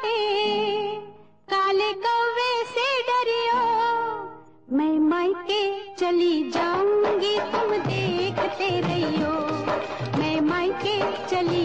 बाटे, काले कौवे से डरियो, मैं मायके चली जाऊंगी तुम देखते रहियो, मैं मायके चली